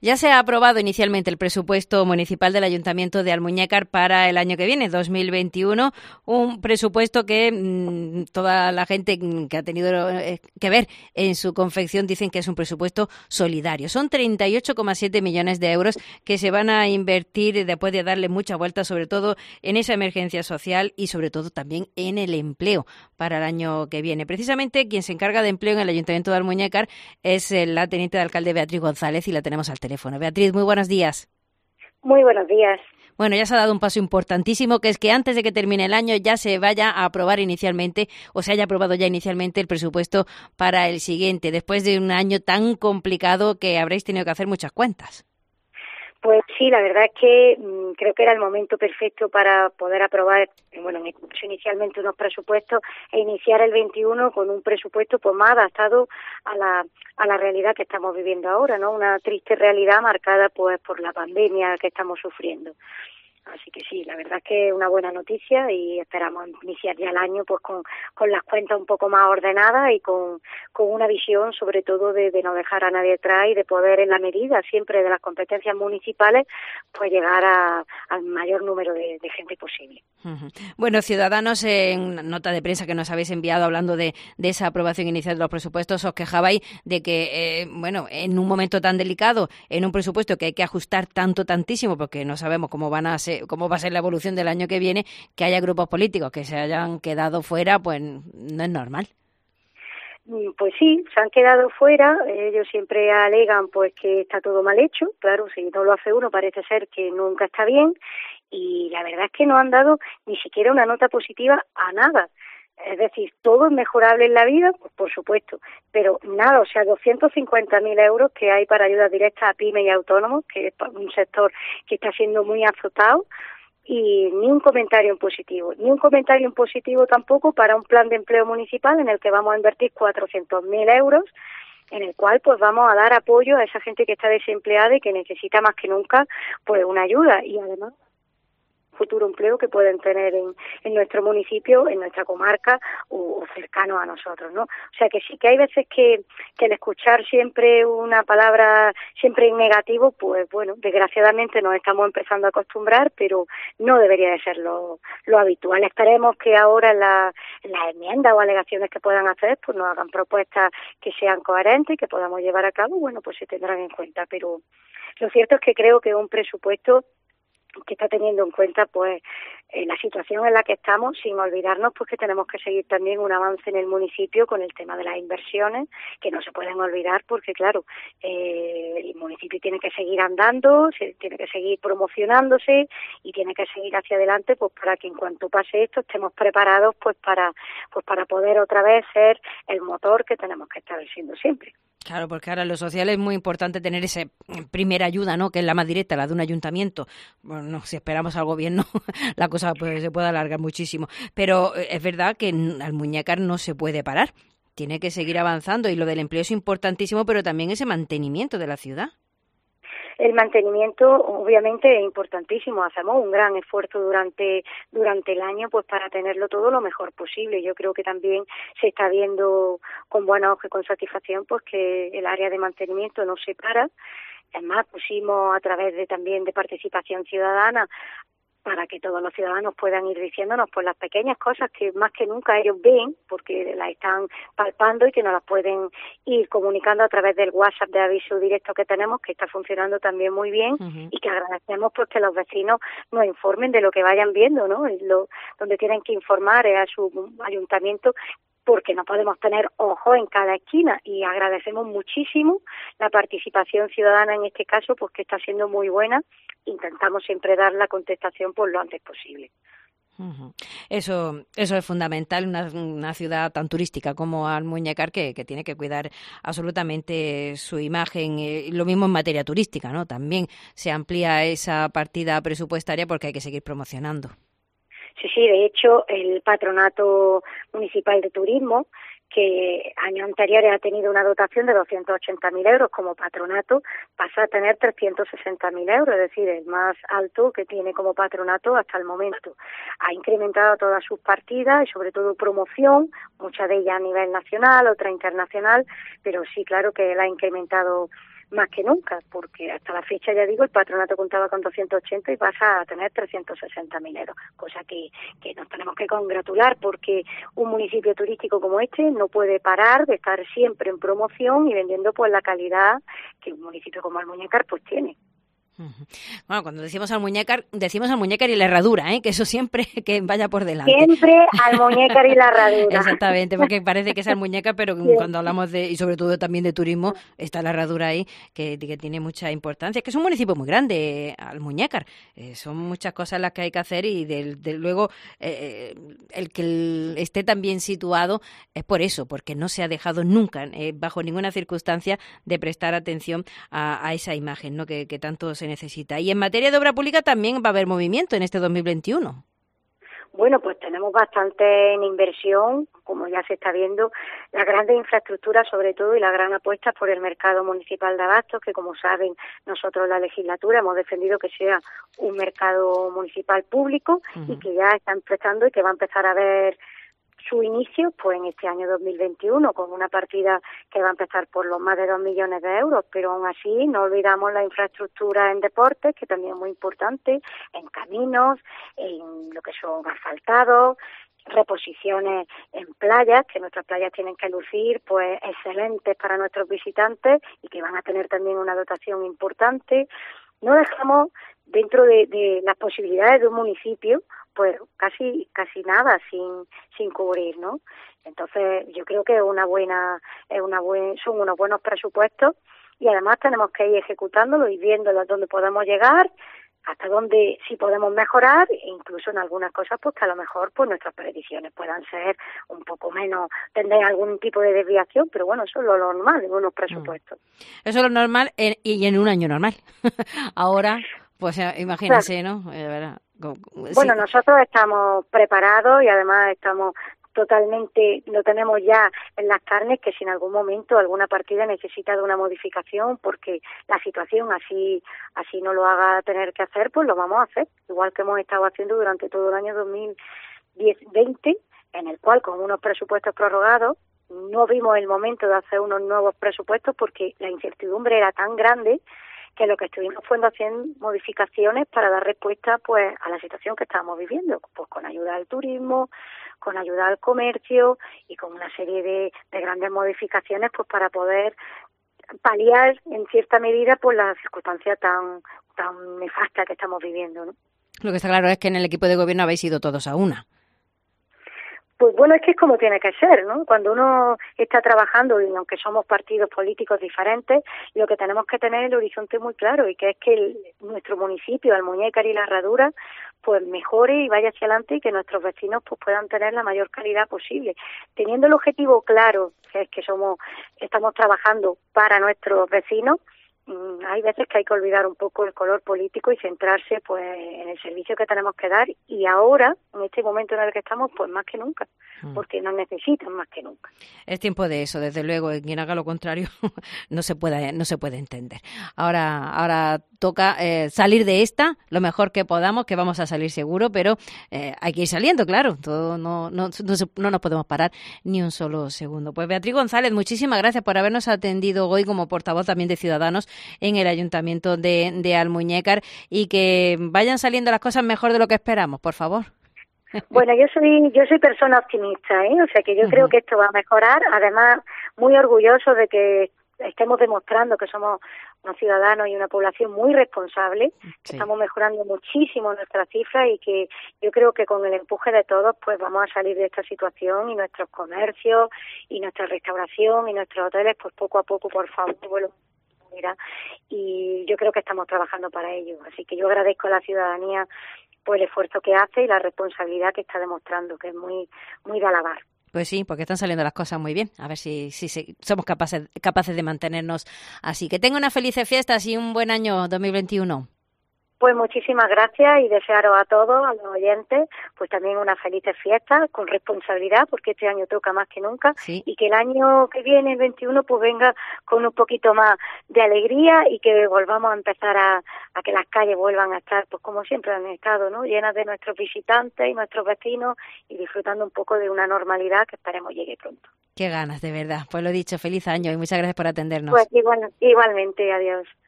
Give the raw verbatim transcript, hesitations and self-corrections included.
Ya se ha aprobado inicialmente el presupuesto municipal del Ayuntamiento de Almuñécar para el año que viene, dos mil veintiuno, un presupuesto que mmm, toda la gente que ha tenido que ver en su confección dicen que es un presupuesto solidario. Son treinta y ocho coma siete millones de euros que se van a invertir después de darle mucha vuelta, sobre todo en esa emergencia social y sobre todo también en el empleo para el año que viene. Precisamente quien se encarga de empleo en el Ayuntamiento de Almuñécar es la teniente de alcalde Beatriz González y la tenemos al teléfono. Beatriz, muy buenos días. Muy buenos días. Bueno, ya se ha dado un paso importantísimo, que es que antes de que termine el año ya se vaya a aprobar inicialmente, o se haya aprobado ya inicialmente el presupuesto para el siguiente, después de un año tan complicado que habréis tenido que hacer muchas cuentas. Pues sí, la verdad es que mmm, creo que era el momento perfecto para poder aprobar, bueno, inicialmente unos presupuestos e iniciar el veintiuno con un presupuesto pues más adaptado a la a la realidad que estamos viviendo ahora, ¿no? Una triste realidad marcada pues por la pandemia que estamos sufriendo. Así que sí, la verdad es que es una buena noticia y esperamos iniciar ya el año pues con, con las cuentas un poco más ordenadas y con, con una visión sobre todo de, de no dejar a nadie atrás y de poder en la medida siempre de las competencias municipales pues llegar a, al mayor número de, de gente posible. Uh-huh. Bueno, Ciudadanos, en nota de prensa que nos habéis enviado hablando de, de esa aprobación inicial de los presupuestos, os quejabais de que, eh, bueno, en un momento tan delicado, en un presupuesto que hay que ajustar tanto, tantísimo, porque no sabemos cómo van a ser, cómo va a ser la evolución del año que viene, que haya grupos políticos que se hayan quedado fuera, pues no es normal. Pues sí, se han quedado fuera, ellos siempre alegan pues que está todo mal hecho, claro, si no lo hace uno parece ser que nunca está bien, y la verdad es que no han dado ni siquiera una nota positiva a nada. Es decir, todo es mejorable en la vida, pues por supuesto, pero nada, o sea, doscientos cincuenta mil euros que hay para ayudas directas a pymes y autónomos, que es un sector que está siendo muy azotado, y ni un comentario en positivo, ni un comentario en positivo tampoco para un plan de empleo municipal en el que vamos a invertir cuatrocientos mil euros, en el cual pues vamos a dar apoyo a esa gente que está desempleada y que necesita más que nunca pues una ayuda, y además futuro empleo que pueden tener en, en nuestro municipio, en nuestra comarca o, o cercano a nosotros, ¿no? O sea que sí que hay veces que, que el escuchar siempre una palabra siempre en negativo, pues bueno, desgraciadamente nos estamos empezando a acostumbrar, pero no debería de ser lo, lo habitual. Esperemos que ahora en la, en las enmiendas o alegaciones que puedan hacer, pues nos hagan propuestas que sean coherentes y que podamos llevar a cabo, bueno, pues se tendrán en cuenta, pero lo cierto es que creo que un presupuesto que está teniendo en cuenta pues eh, la situación en la que estamos, sin olvidarnos pues que tenemos que seguir también un avance en el municipio con el tema de las inversiones, que no se pueden olvidar porque claro, eh, el municipio tiene que seguir andando, se, tiene que seguir promocionándose y tiene que seguir hacia adelante pues para que en cuanto pase esto estemos preparados pues para pues para poder otra vez ser el motor que tenemos que estar siendo siempre. Claro, porque ahora en lo social es muy importante tener esa primera ayuda, ¿no? Que es la más directa, la de un ayuntamiento. Bueno, si esperamos al gobierno, la cosa pues, se puede alargar muchísimo. Pero es verdad que en Almuñécar no se puede parar. Tiene que seguir avanzando y lo del empleo es importantísimo, pero también ese mantenimiento de la ciudad. El mantenimiento obviamente es importantísimo, hacemos un gran esfuerzo durante durante el año pues para tenerlo todo lo mejor posible. Yo creo que también se está viendo con buenos ojos y con satisfacción pues que el área de mantenimiento no se para. Además pusimos a través de también de participación ciudadana para que todos los ciudadanos puedan ir diciéndonos pues las pequeñas cosas que más que nunca ellos ven porque las están palpando y que nos las pueden ir comunicando a través del WhatsApp de aviso directo que tenemos, que está funcionando también muy bien. Uh-huh. Y que agradecemos pues que los vecinos nos informen de lo que vayan viendo, ¿no? Lo, donde tienen que informar es a su ayuntamiento, porque no podemos tener ojos en cada esquina, y agradecemos muchísimo la participación ciudadana en este caso, pues que está siendo muy buena. Intentamos siempre dar la contestación por lo antes posible. Uh-huh. Eso, eso es fundamental, una, una ciudad tan turística como Almuñécar que, que tiene que cuidar absolutamente su imagen. Eh, lo mismo en materia turística, ¿no? También se amplía esa partida presupuestaria porque hay que seguir promocionando. Sí, sí, de hecho, el Patronato Municipal de Turismo, que años anteriores ha tenido una dotación de doscientos ochenta mil euros como patronato, pasa a tener trescientos sesenta mil euros, es decir, el más alto que tiene como patronato hasta el momento. Ha incrementado todas sus partidas y sobre todo promoción, muchas de ellas a nivel nacional, otra internacional, pero sí, claro que él ha incrementado más que nunca, porque hasta la fecha, ya digo, el patronato contaba con doscientos ochenta y pasa a tener trescientos sesenta mil euros, cosa que, que nos tenemos que congratular, porque un municipio turístico como este no puede parar de estar siempre en promoción y vendiendo pues la calidad que un municipio como Almuñécar pues tiene. Bueno, cuando decimos Almuñécar, decimos Almuñécar y la Herradura, ¿eh? Que eso siempre que vaya por delante. Siempre Almuñécar y la Herradura. Exactamente, porque parece que es Almuñécar, pero sí. Cuando hablamos de, y sobre todo también de turismo, está la Herradura ahí, que, que tiene mucha importancia. Es que es un municipio muy grande, Almuñécar. Eh, son muchas cosas las que hay que hacer y de, de luego eh, el que el, esté tan bien situado es por eso, porque no se ha dejado nunca, eh, bajo ninguna circunstancia, de prestar atención a, a esa imagen, ¿no? que, que tanto se necesita. Y en materia de obra pública también va a haber movimiento en este dos mil veintiuno. Bueno, pues tenemos bastante en inversión, como ya se está viendo, las grandes infraestructuras sobre todo y la gran apuesta por el mercado municipal de abastos, que como saben nosotros la legislatura hemos defendido que sea un mercado municipal público uh-huh. y que ya están prestando y que va a empezar a ver su inicio pues en este año dos mil veintiuno con una partida que va a empezar por los más de dos millones de euros, pero aún así no olvidamos la infraestructura en deportes, que también es muy importante, en caminos, en lo que son asfaltados, reposiciones en playas, que nuestras playas tienen que lucir pues excelentes para nuestros visitantes y que van a tener también una dotación importante. No dejamos dentro de, de las posibilidades de un municipio pues casi casi nada sin sin cubrir, ¿no? Entonces yo creo que es una buena es una buen, son unos buenos presupuestos y además tenemos que ir ejecutándolo y viéndolo dónde podemos llegar, hasta dónde sí podemos mejorar, e incluso en algunas cosas pues que a lo mejor pues nuestras predicciones puedan ser un poco menos, tener algún tipo de desviación, pero bueno, eso es lo normal en unos presupuestos. Eso es lo normal en, y en un año normal. Ahora, pues imagínense, claro. ¿no? Eh, verdad. Bueno, sí. Nosotros estamos preparados y además estamos totalmente, lo tenemos ya en las carnes, que si en algún momento alguna partida necesita de una modificación porque la situación así así no lo haga tener que hacer, pues lo vamos a hacer, igual que hemos estado haciendo durante todo el año dos mil veinte, en el cual con unos presupuestos prorrogados no vimos el momento de hacer unos nuevos presupuestos porque la incertidumbre era tan grande que lo que estuvimos fue haciendo modificaciones para dar respuesta pues a la situación que estábamos viviendo, pues con ayuda al turismo, con ayuda al comercio y con una serie de, de grandes modificaciones pues para poder paliar en cierta medida pues la circunstancia tan tan nefasta que estamos viviendo, ¿no? Lo que está claro es que en el equipo de gobierno habéis ido todos a una. Pues bueno, es que es como tiene que ser, ¿no? Cuando uno está trabajando, y aunque somos partidos políticos diferentes, lo que tenemos que tener es el horizonte muy claro, y que es que el, nuestro municipio, Almuñécar y la Herradura, pues mejore y vaya hacia adelante y que nuestros vecinos pues puedan tener la mayor calidad posible. Teniendo el objetivo claro, que es que somos, estamos trabajando para nuestros vecinos, hay veces que hay que olvidar un poco el color político y centrarse pues en el servicio que tenemos que dar, y ahora, en este momento en el que estamos, pues más que nunca, porque nos necesitan más que nunca. Es tiempo de eso, desde luego, y quien haga lo contrario no se puede no se puede entender. Ahora ahora toca eh, salir de esta lo mejor que podamos, que vamos a salir seguro, pero eh, hay que ir saliendo, claro, todo no no, no, no nos podemos parar ni un solo segundo. Pues Beatriz González, muchísimas gracias por habernos atendido hoy como portavoz también de Ciudadanos en el Ayuntamiento de, de Almuñécar, y que vayan saliendo las cosas mejor de lo que esperamos, por favor. Bueno, yo soy yo soy persona optimista, ¿eh? O sea que yo uh-huh. creo que esto va a mejorar, además muy orgulloso de que estemos demostrando que somos unos ciudadanos y una población muy responsable, que sí. Estamos mejorando muchísimo nuestras cifras y que yo creo que con el empuje de todos pues vamos a salir de esta situación, y nuestros comercios y nuestra restauración y nuestros hoteles pues poco a poco, por favor, vuelvo y yo creo que estamos trabajando para ello. Así que yo agradezco a la ciudadanía por el esfuerzo que hace y la responsabilidad que está demostrando, que es muy muy de alabar. Pues sí, porque están saliendo las cosas muy bien. A ver si, si, si somos capaces capaces de mantenernos así. Que tengan unas felices fiestas y un buen año dos mil veintiuno. Pues muchísimas gracias y desearos a todos, a los oyentes, pues también unas felices fiestas con responsabilidad, porque este año toca más que nunca, sí. Y que el año que viene, el veintiuno, pues venga con un poquito más de alegría y que volvamos a empezar a, a que las calles vuelvan a estar, pues como siempre han estado, ¿no? Llenas de nuestros visitantes y nuestros vecinos y disfrutando un poco de una normalidad que esperemos llegue pronto. Qué ganas, de verdad. Pues lo dicho, feliz año y muchas gracias por atendernos. Pues igual, igualmente, adiós.